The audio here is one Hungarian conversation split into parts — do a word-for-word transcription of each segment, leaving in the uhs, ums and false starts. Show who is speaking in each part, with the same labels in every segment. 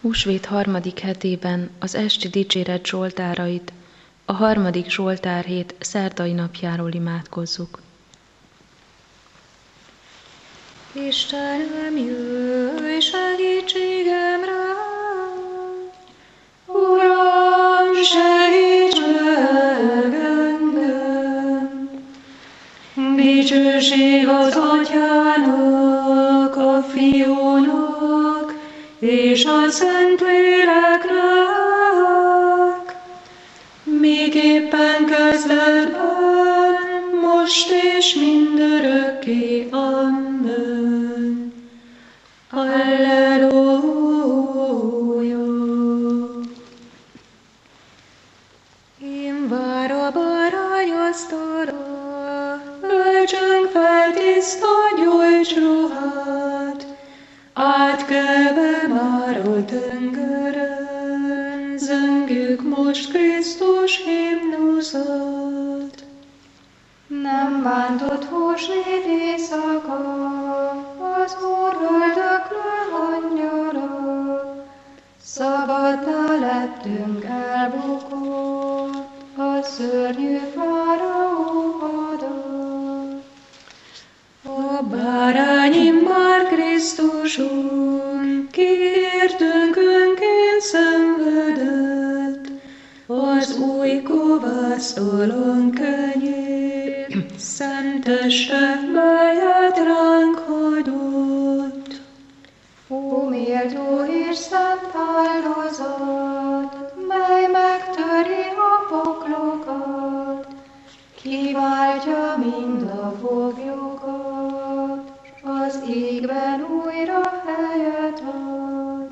Speaker 1: Húsvét harmadik hetében az esti dicséret zsoltárait, a harmadik zsoltárhét szerdai napjáról imádkozzuk.
Speaker 2: Istenem, jöjj segítségemre! Uram, segíts meg engem! Dicsőség az Atyának, a Fiúnak és a Szentléleknek, miképpen kezdetben, most és mindörökké. Amen. Halleluja! Én vár a bárányasztalra, öltsünk fel tiszta gyógycsruhát, átkelve már a tengeren, zöngjük most Krisztus himnuszát. Nem bántott húsvét éjszaka, az Úr öldöklő angyala, szabaddá lettünk elbukott, a szörnyű fáraó alatt. A bárány immár Krisztuson, kiértünk önként szenvedett, az új kovásztalan kenyér, szent teste, melyet ránk hagyott. Ó, méltó és szent áldozat, mely megtöri a poklokat, kiváltja mind a foglyokat, az égben újra helyet ad.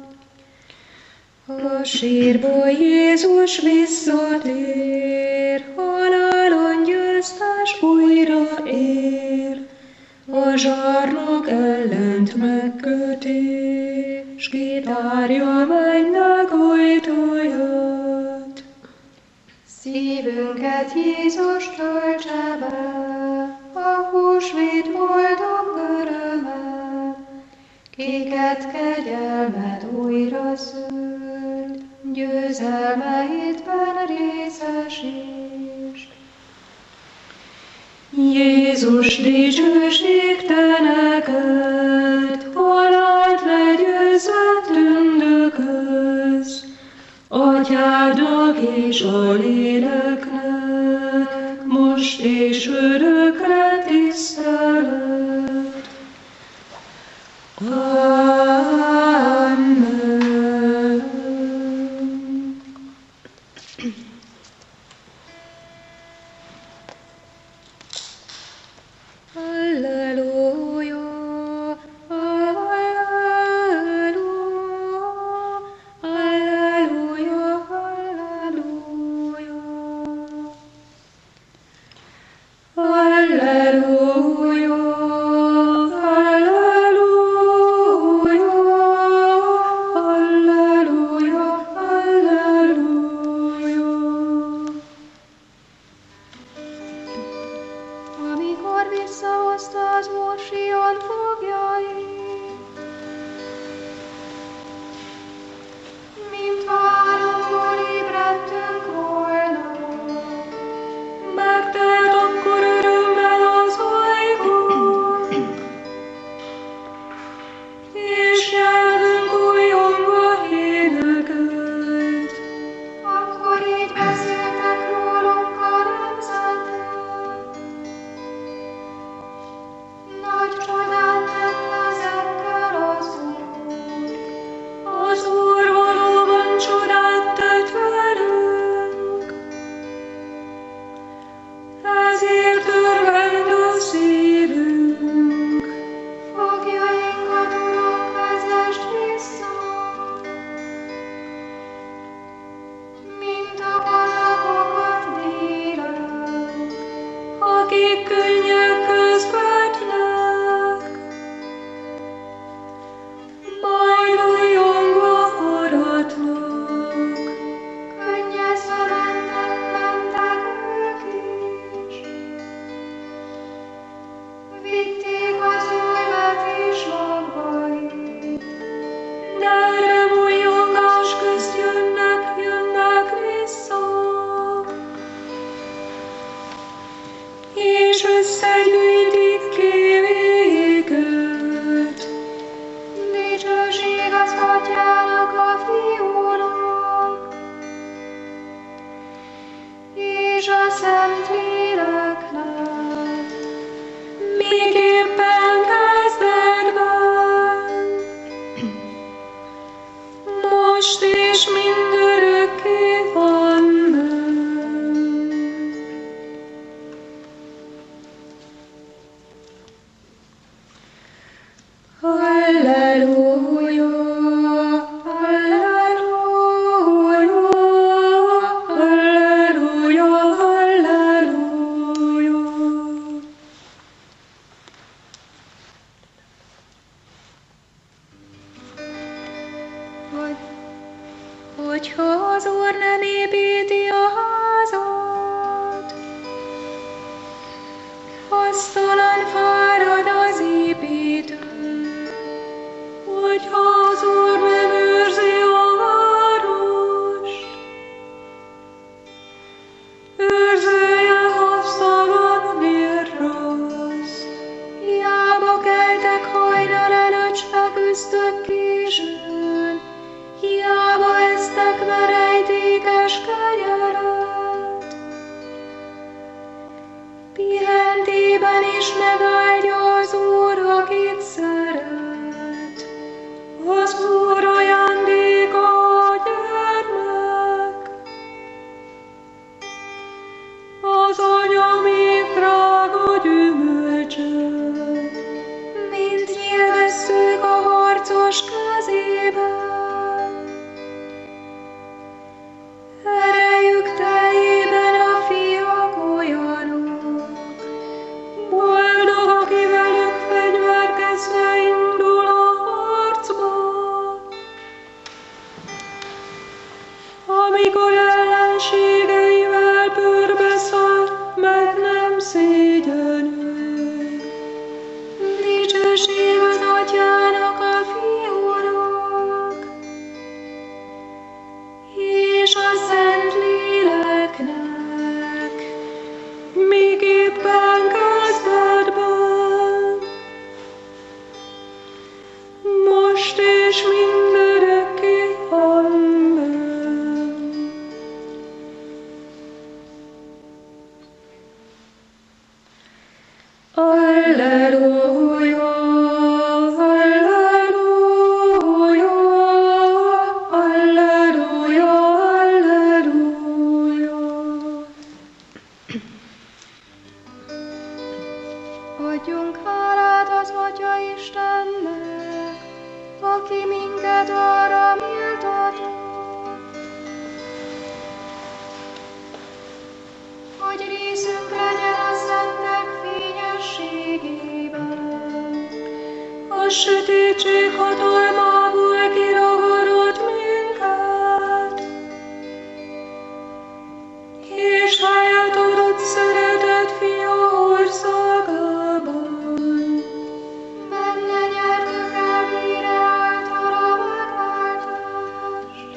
Speaker 2: A sírból Jézus visszatér, halálon győztes újra ér, a zsarnok ellent megköti, s kitárja mennyek ajtaját. Szívünket Jézus töltse be, a húsvét boldog öröme, kiket kegyelmed újra szült, győzelmeidben részesítsd. Jézus, dicsőség te neked, halált legyőzve tündököz, Atyádnak és a léleknek, most és örökre tisztelet. Amen. Halleluja, halleluja, halleluja, halleluja. most és mindörökké. Amen. Halleluja, halleluja, halleluja, halleluja. Hogy, hogyha az Úr nem építi a házat, hasztalan fárad az építő. Hogyha az Úr nem őrzi a várost, őrzője hasztalan vérraszt. Hiába keltek hajnal előtt, s feküztök későn, hiába esztek verejtékes kenyeret. Pihentében is megáldja az Úr, akit szeret. Az Úr ajándéka a gyermek, az anya még drága gyümölcse, mint nyilvesszük a harcos kezében. Erejük teljében a fiak olyanok, boldog, aki velük fegyverkezve indul a harcba. Amikor ellenségeivel körbeszáll, meg nem szégyenül. Dicsőség az Atyának, a Fiúnak, és a Szentléleknek, miképpen kezdetben, most és mindörökké. Amen. Alleluja, alleluja, alleluja, alleluja. Adjunk hálát az Atya Istennek, aki minket arra méltatott, hogy részünk legyen a szentek fényességében. A sötétség hatalmából kiragadott minket, és helyet adott szeretett Fia országában. Benne nyertük el vére által a megváltást,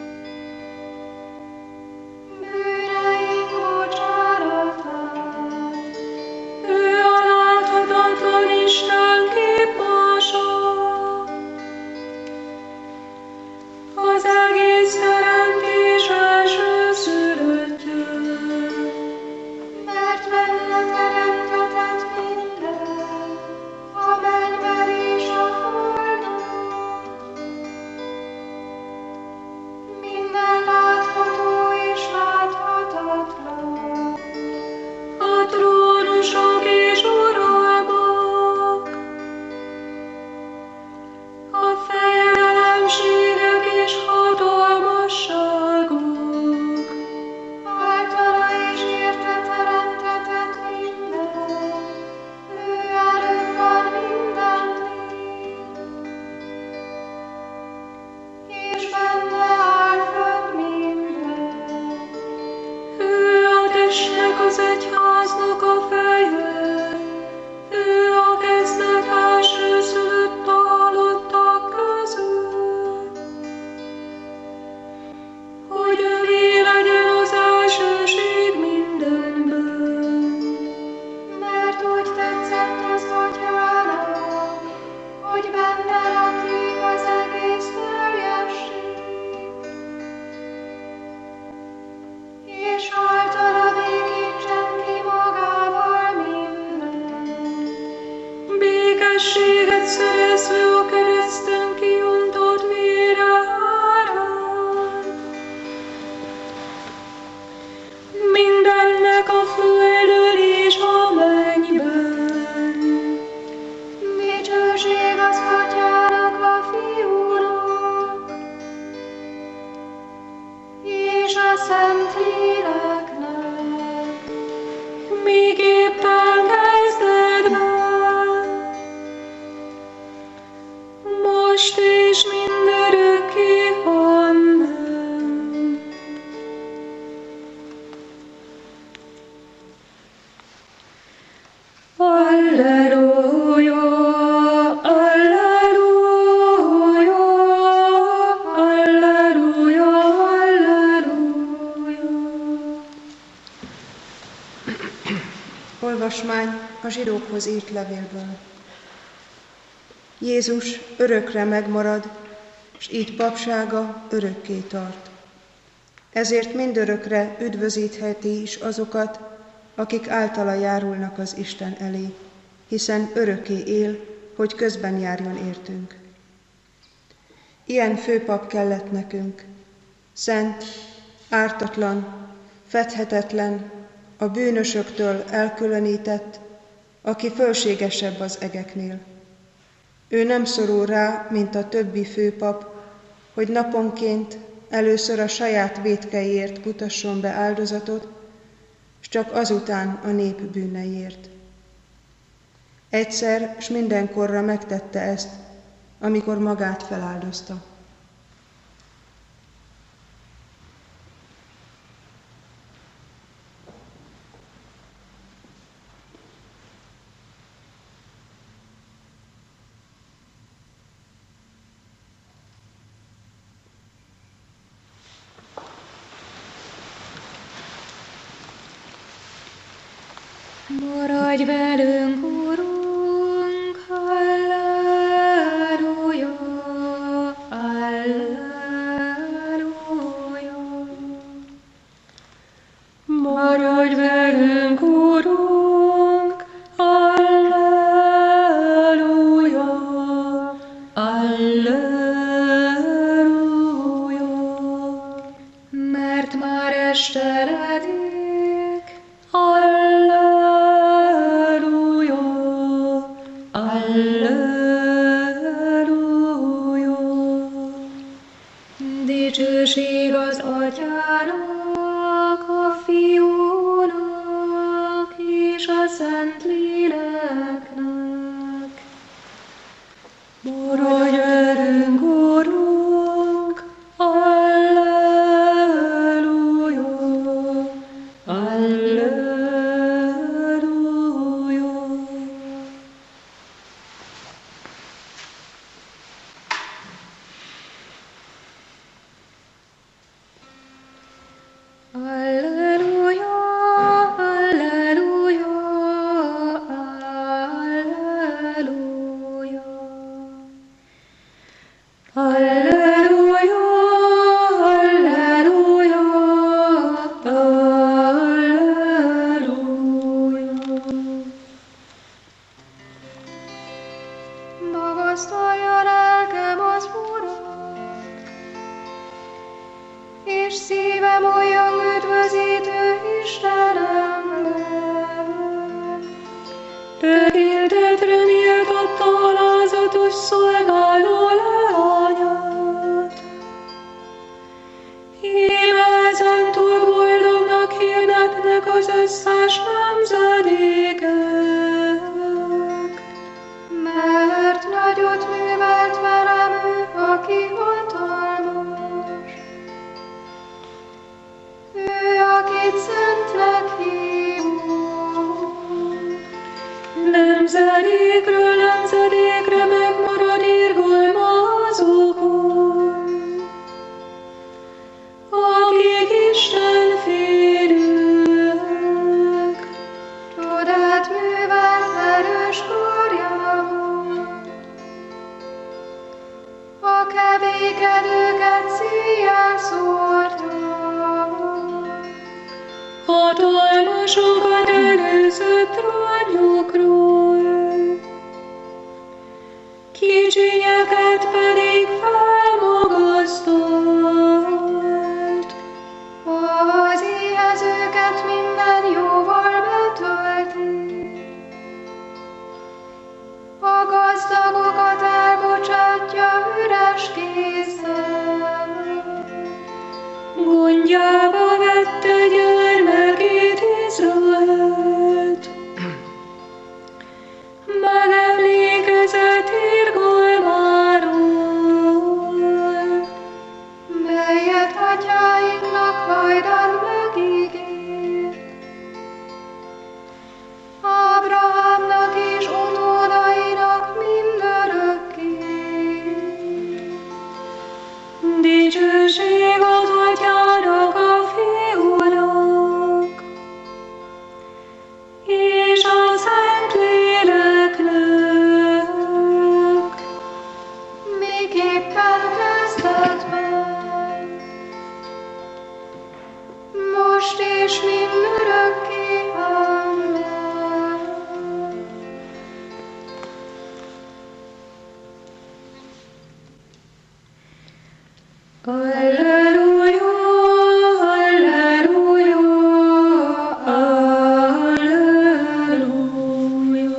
Speaker 2: bűneink bocsánatát. Ő a láthatatlan Isten képmása, Szent Léleknek, míg éppen kezdetben, most és mindörökké. Amen. Alleluja, alleluja, alleluja, alleluja.
Speaker 3: Olvasmány a zsidókhoz írt levélből. Jézus örökre megmarad, s így papsága örökké tart. Ezért mindörökre üdvözítheti is azokat, akik általa járulnak az Isten elé, hiszen örökké él, hogy közben járjon értünk. Ilyen főpap kellett nekünk, szent, ártatlan, fedhetetlen, a bűnösöktől elkülönített, aki fölségesebb az egeknél. Ő nem szorul rá, mint a többi főpap, hogy naponként először a saját vétkeiért mutasson be áldozatot, s csak azután a nép bűneiért. Egyszer s mindenkorra megtette ezt, amikor magát feláldozta.
Speaker 2: Maradj velünk, Urunk, alleluja, alleluja. Maradj velünk, Urunk, alleluja, alleluja. Mert már esteledik, alleluja. Alleluja. Dicsőség az Atyának, a Fiúnak és a Szent Léleknek. Maradj velünk, Urunk, alleluja, alleluja. Alleluja, alleluja, alleluja. Alleluja, alleluja, alleluja. Magasztalja lelkem az Urat, és szívem olyan üdvözítő Istenemben. Tökéletre méltatta alázatos szolgáló leányát. Íme ezentúl boldognak hirdetnek az összes nemzedékek, mert nagyot művelt velem ő, aki hatalmas. Ő, akit szentnek hívunk, nemzedékről nemzedékre megmarad irgalmazókon. Akik Isten félők, csodát művel erős karjával. A kevékedőket széjjel szórta, hatalmasokat előzött trónjukról, kicsinyeket pedig felmagasztalt, az éhezőket minden jóval betölti, a gazdagokat elbocsátja üres kézzel, gondjában tette gyermekét Izraelt. Megemlékezett irgalmáról, melyet atyáinknak hajdan megígért. Ábrahámnak és utódainak mindörökké. Dicsőség az Atyának, a Fiúnak, és a Szentléleknek, miképpen kezdetben, most és mindörökké. Amen. Alleluja, alleluja, alleluja.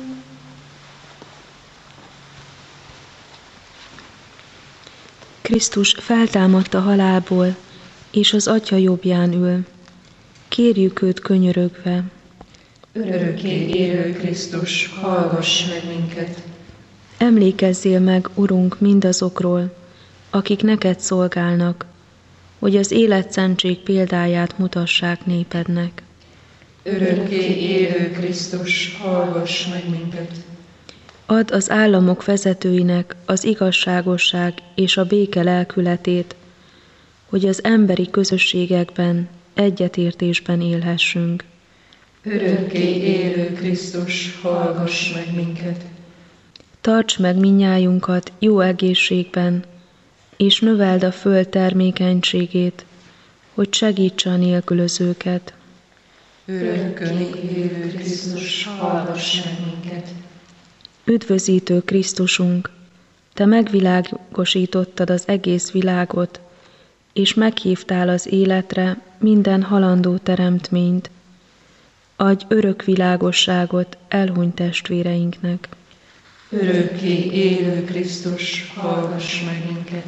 Speaker 1: Krisztus feltámadt a halálból, és az Atya jobbján ül. Kérjük őt könyörögve.
Speaker 4: Örökké élő Krisztus, hallgass meg minket!
Speaker 1: Emlékezzél meg, Urunk, mindazokról, akik neked szolgálnak, hogy az életszentség példáját mutassák népednek.
Speaker 4: Örökké élő Krisztus, hallgass meg minket!
Speaker 1: Add az államok vezetőinek az igazságosság és a béke lelkületét, hogy az emberi közösségekben egyetértésben élhessünk.
Speaker 4: Örökké élő Krisztus, hallgass meg minket!
Speaker 1: Tarts meg minnyájunkat jó egészségben, és növeld a föld termékenységét, hogy segítse a nélkülözőket.
Speaker 4: Örökké élő Krisztus, hallgass meg minket!
Speaker 1: Üdvözítő Krisztusunk, Te megvilágosítottad az egész világot, és meghívtál az életre minden halandó teremtményt. Adj örök világosságot elhunyt testvéreinknek.
Speaker 4: Örökké élő Krisztus, hallgass meg minket!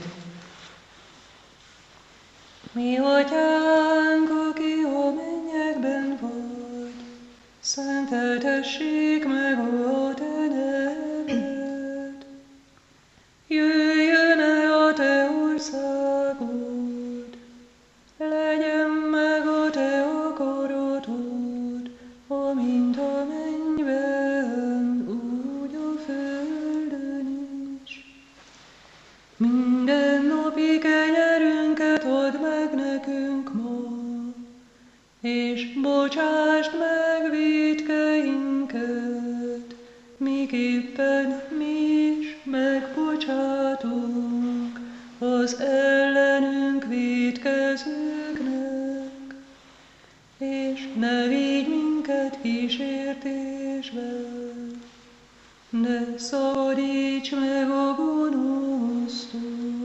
Speaker 2: Mi Atyánk, aki a mennyekben vagy, szenteltessék meg a Te neved. Jöjjön el a Te országod, legyen meg a Te akaratod, amint a mennyben, úgy a földön is. Minden napi kenyerünket add meg nekünk ma, és bocsásd meg vétkeinket, miképpen mi is megbocsátunk az ellenünk vétkezőknek, és ne vigy minket kísértésbe, de szabadíts meg a gonosztól.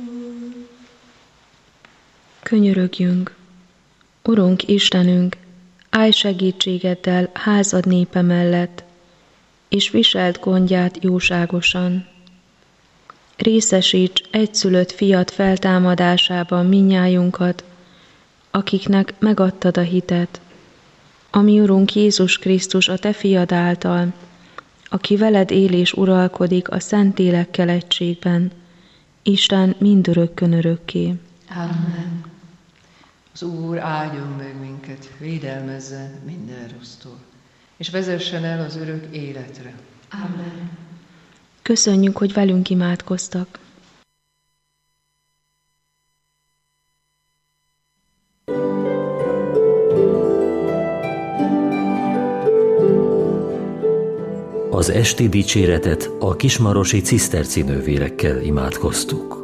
Speaker 1: Könyörögjünk! Urunk Istenünk, állj segítségeddel házad népe mellett, és viseld gondját jóságosan. Részesíts egyszülött fiad feltámadásában minnyájunkat, akiknek megadtad a hitet, ami Urunk Jézus Krisztus a Te fiad által, aki veled él és uralkodik a Szentlélekkel egységben, Isten mindörökkön örökké.
Speaker 4: Amen. Az Úr áldjon meg minket, védelmezzen minden rossztól, és vezessen el az örök életre.
Speaker 2: Amen.
Speaker 1: Köszönjük, hogy velünk imádkoztak.
Speaker 5: Az esti dicséretet a kismarosi ciszterci nővérekkel imádkoztuk.